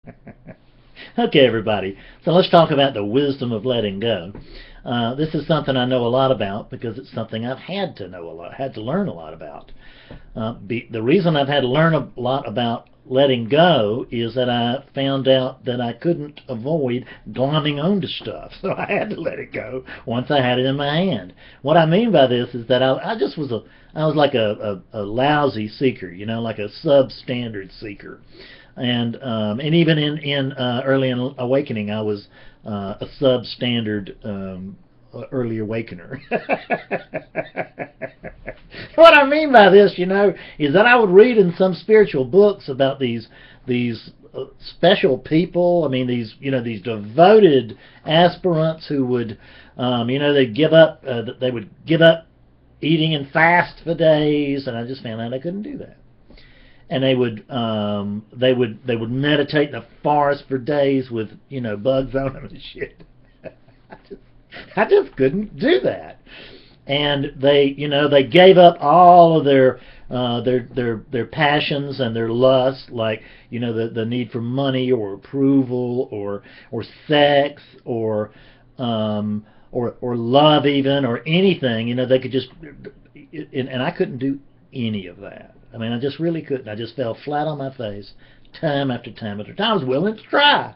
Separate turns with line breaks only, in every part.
Okay, everybody. So let's talk about the wisdom of letting go. This is something I know a lot about because it's something I've had to know a lot, had to learn a lot about. The reason I've had to learn a lot about letting go is that I found out that I couldn't avoid glomming onto stuff, so I had to let it go once I had it in my hand. What I mean by this is that I was like a lousy seeker, like a substandard seeker, and even in early awakening, I was a substandard early awakener. What I mean by this, is that I would read in some spiritual books about these special people. I mean, these devoted aspirants who would, they would give up eating and fast for days, and I just found out I couldn't do that. And they would meditate in the forest for days with bugs on them and shit. I just couldn't do that. And they gave up all of their passions and their lusts, like the need for money or approval or sex or love even, or anything. They could just, and I couldn't do any of that. I mean, I just really couldn't. I just fell flat on my face time after time after time. I was willing to try.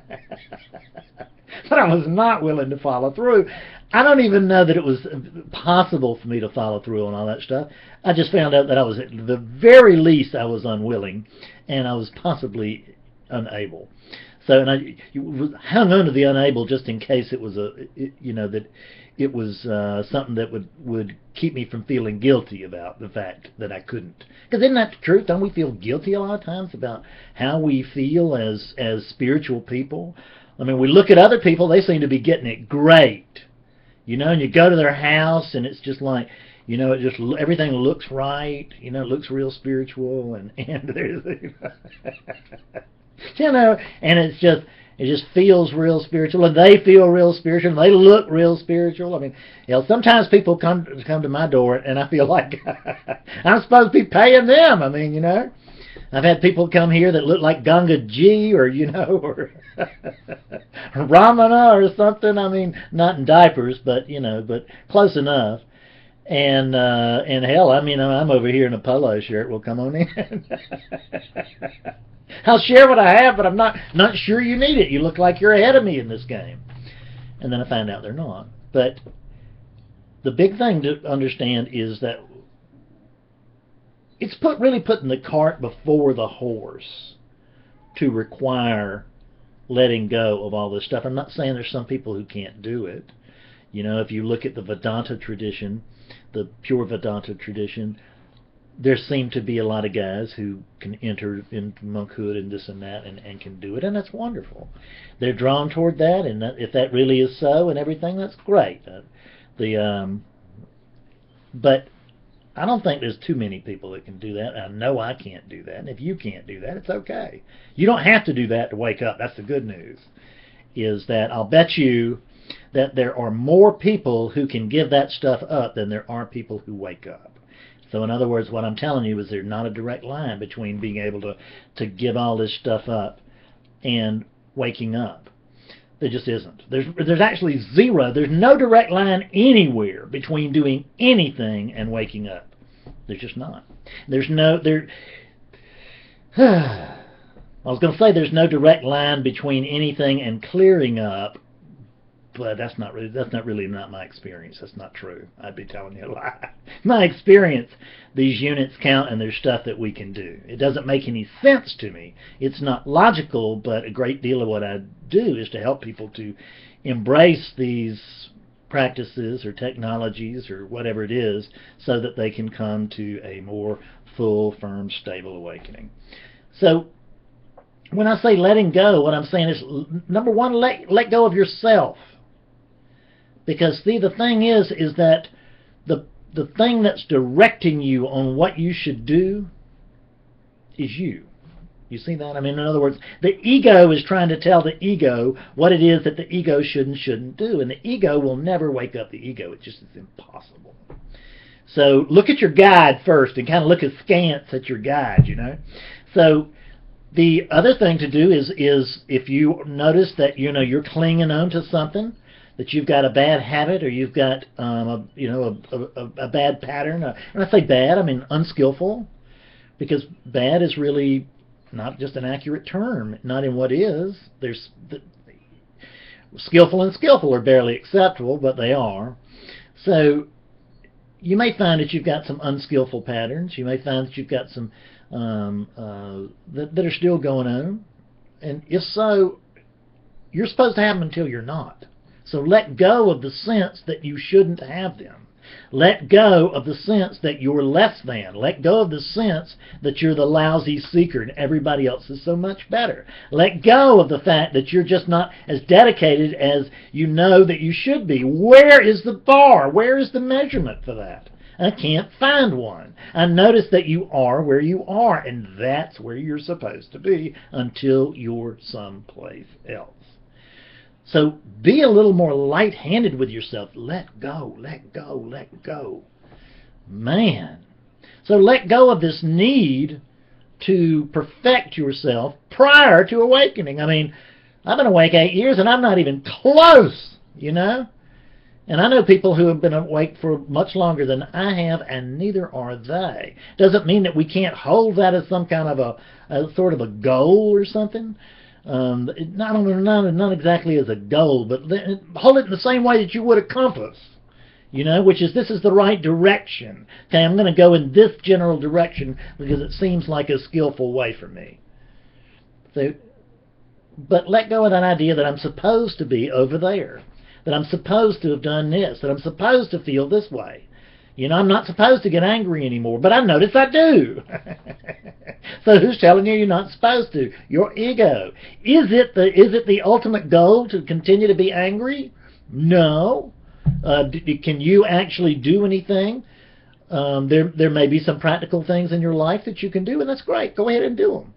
But I was not willing to follow through. I don't even know that it was possible for me to follow through on all that stuff. I just found out that I was, at the very least, I was unwilling, and I was possibly unable. So, and I hung on to the unable just in case it was that it was something that would keep me from feeling guilty about the fact that I couldn't. Because isn't that the truth? Don't we feel guilty a lot of times about how we feel as spiritual people? I mean, we look at other people; they seem to be getting it great, and you go to their house, and it's just like, it just everything looks right, it looks real spiritual, and there's, and it just feels real spiritual, and they feel real spiritual, and they look real spiritual. I mean, sometimes people come to my door, and I feel like I'm supposed to be paying them. I mean, I've had people come here that look like Ganga Ji, or or Ramana or something. I mean, not in diapers, but but close enough. And hell, I mean, I'm over here in a polo shirt. Well, come on in. I'll share what I have, but I'm not sure you need it. You look like you're ahead of me in this game. And then I find out they're not. But the big thing to understand is that it's really putting the cart before the horse to require letting go of all this stuff. I'm not saying there's some people who can't do it. If you look at the Vedanta tradition, the pure Vedanta tradition, there seem to be a lot of guys who can enter into monkhood and this and that and can do it, and that's wonderful. They're drawn toward that, and if that really is so and everything, that's great. But I don't think there's too many people that can do that. I know I can't do that, and if you can't do that, it's okay. You don't have to do that to wake up. That's the good news, is that I'll bet you that there are more people who can give that stuff up than there are people who wake up. So in other words, what I'm telling you is there's not a direct line between being able to give all this stuff up and waking up. There just isn't. There's actually zero. There's no direct line anywhere between doing anything and waking up. There's just not. I was going to say there's no direct line between anything and clearing up, but that's not really my experience. That's not true. I'd be telling you a lie. My experience, these units count, and there's stuff that we can do. It doesn't make any sense to me. It's not logical, but a great deal of what I do is to help people to embrace these practices or technologies or whatever it is so that they can come to a more full, firm, stable awakening. So when I say letting go, what I'm saying is, number one, let go of yourself. Because, see, the thing is that the thing that's directing you on what you should do is you. You see that? I mean, in other words, the ego is trying to tell the ego what it is that the ego should and shouldn't do. And the ego will never wake up the ego. It just is impossible. So look at your guide first and kind of look askance at your guide, So The other thing to do is if you notice that you're clinging on to something, that you've got a bad habit, or you've got a bad pattern. And I say bad, I mean unskillful, because bad is really not just an accurate term. Not in what is. There's skillful and skillful are barely acceptable, but they are. So you may find that you've got some unskillful patterns. You may find that you've got some that are still going on. And if so, you're supposed to have them until you're not. So let go of the sense that you shouldn't have them. Let go of the sense that you're less than. Let go of the sense that you're the lousy seeker and everybody else is so much better. Let go of the fact that you're just not as dedicated as you know that you should be. Where is the bar? Where is the measurement for that? I can't find one. I notice that you are where you are, and that's where you're supposed to be until you're someplace else. So be a little more light-handed with yourself. Let go, let go, let go. Man. So let go of this need to perfect yourself prior to awakening. I mean, I've been awake 8 years and I'm not even close, And I know people who have been awake for much longer than I have, and neither are they. Doesn't mean that we can't hold that as some kind of a sort of a goal or something. Not exactly as a goal, but hold it in the same way that you would a compass, which is this is the right direction. Okay, I'm going to go in this general direction because it seems like a skillful way for me. So, but let go of that idea that I'm supposed to be over there, that I'm supposed to have done this, that I'm supposed to feel this way. I'm not supposed to get angry anymore, but I notice I do. So who's telling you're not supposed to? Your ego. Is it the ultimate goal to continue to be angry? No. Can you actually do anything? There may be some practical things in your life that you can do, and that's great. Go ahead and do them.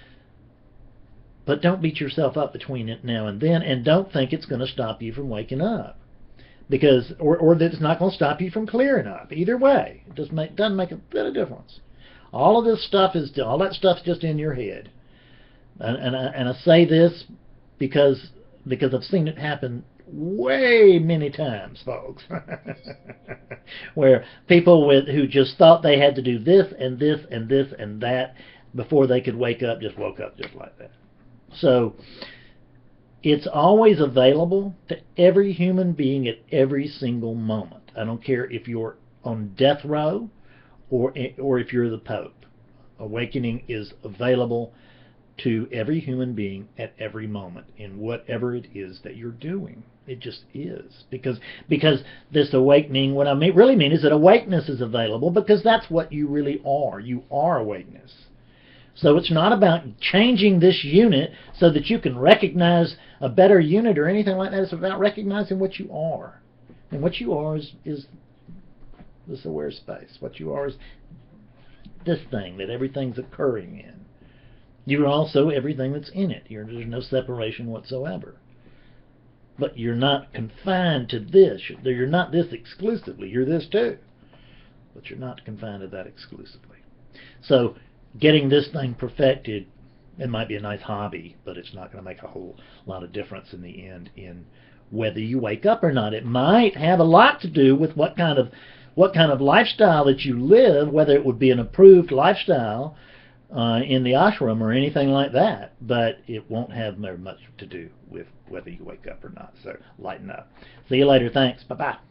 But don't beat yourself up between it now and then, and don't think it's going to stop you from waking up. Because, or that it's not going to stop you from clearing up. Either way, it doesn't make a bit of difference. All that stuff's just in your head. And I say this because I've seen it happen way many times, folks. Where people who just thought they had to do this and this and this and that before they could wake up, just woke up just like that. So it's always available to every human being at every single moment. I don't care if you're on death row or if you're the Pope. Awakening is available to every human being at every moment in whatever it is that you're doing. It just is. Because this awakening, what I really mean is that awakeness is available because that's what you really are. You are awakeness. So it's not about changing this unit so that you can recognize a better unit or anything like that. It's about recognizing what you are. And what you are is this aware space. What you are is this thing that everything's occurring in. You're also everything that's in it. There's no separation whatsoever. But you're not confined to this. You're not this exclusively. You're this too. But you're not confined to that exclusively. So getting this thing perfected, it might be a nice hobby, but it's not going to make a whole lot of difference in the end in whether you wake up or not. It might have a lot to do with what kind of lifestyle that you live, whether it would be an approved lifestyle in the ashram or anything like that, but it won't have very much to do with whether you wake up or not. So lighten up. See you later. Thanks. Bye-bye.